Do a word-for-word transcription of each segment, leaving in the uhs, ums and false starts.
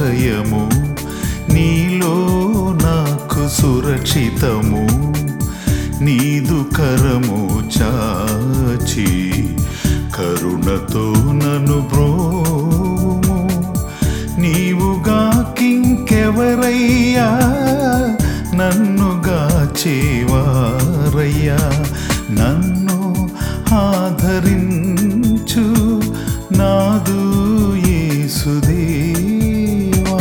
ఆశ్రయము, నీలో నాకు సురక్షితము. నీదు కరము చాచి కరుణతో నన్ను బ్రోము. నీవుగాకింకెవరయ్యా నన్ను గాచేవారయ్యా. నన్ను ఆదరించు నాదు యేసుదేవా.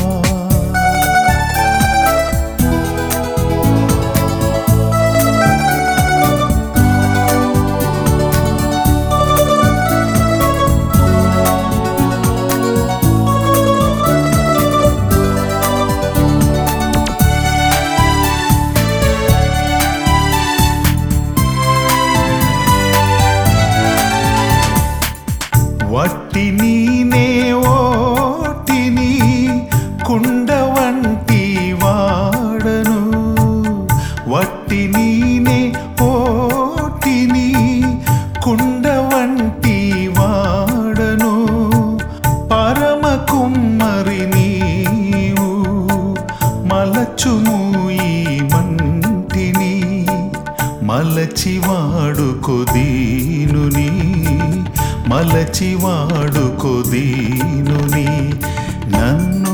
వట్టిని నే ఓటిని కుండ వంటి వాడను. వట్టిని నే ఓటిని కుండ వంటి వాడను. పరమ కుమ్మరి నీవు మలచుము ఈ మంటిని. మలచి వాడుకో దీనుని, మలచి వాడుకో దీనుని. నన్ను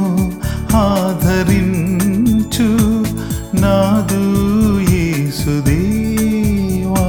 ఆదరించు నాదు యేసుదేవా.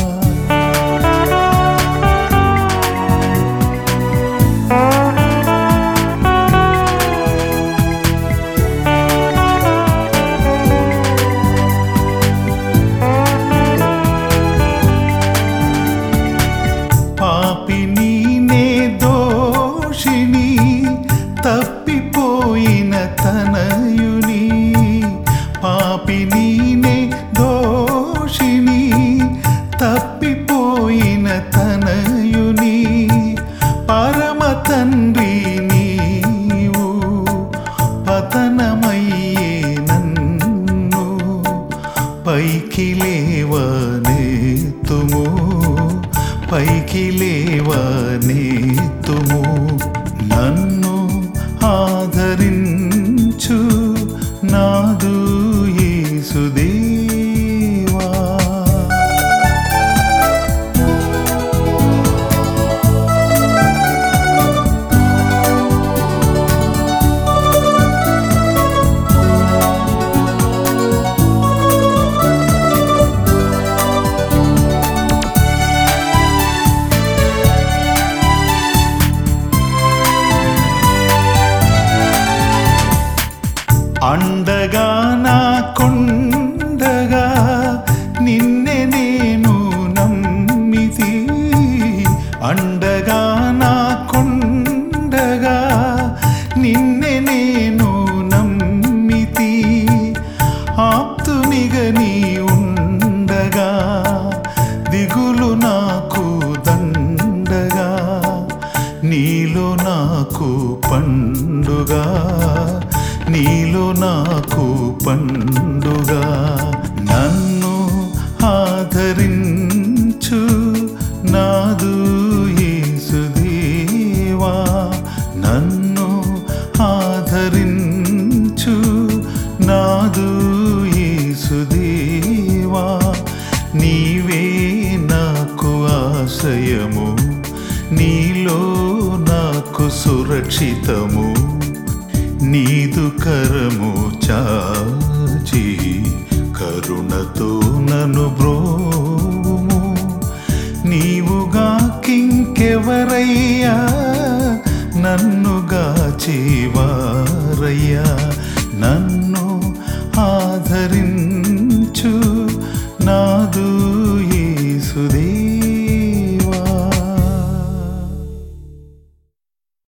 పాపిని నే దోషిని తప్పిపోయిన తనయుని. పాపిని నే దోషిని తప్పిపోయిన తనయుని. పరమ తండ్రి నీవు పతనమయ్యే నన్ను పైకి లేవనెత్తుము, పైకి లేవనెత్తుము. నన్ను ఆదరించు నాదు యేసుదేవా. అండగా నాకుండగా నిన్నే నేను నమ్మితి. అండగా నాకుండగా నిన్నే నేను నమ్మితి. ఆప్తునిగా నీ ఉండగా దిగులు నాకు దండగా. నీలో నాకు పండుగ, నీలో నాకు పండుగ. నన్ను ఆదరించు నాదు యేసుదేవా. నన్ను ఆదరించు నాదు యేసుదేవా. నీవే నాకు ఆశ్రయము, నీలో నాకు సురక్షితము. నీదు కరము చాచి కరుణతో నన్ను బ్రోము. నీవుగాకింకెవరయ్యా నన్ను గాచేవారయ్యా. నన్ను ఆదరించు నాదు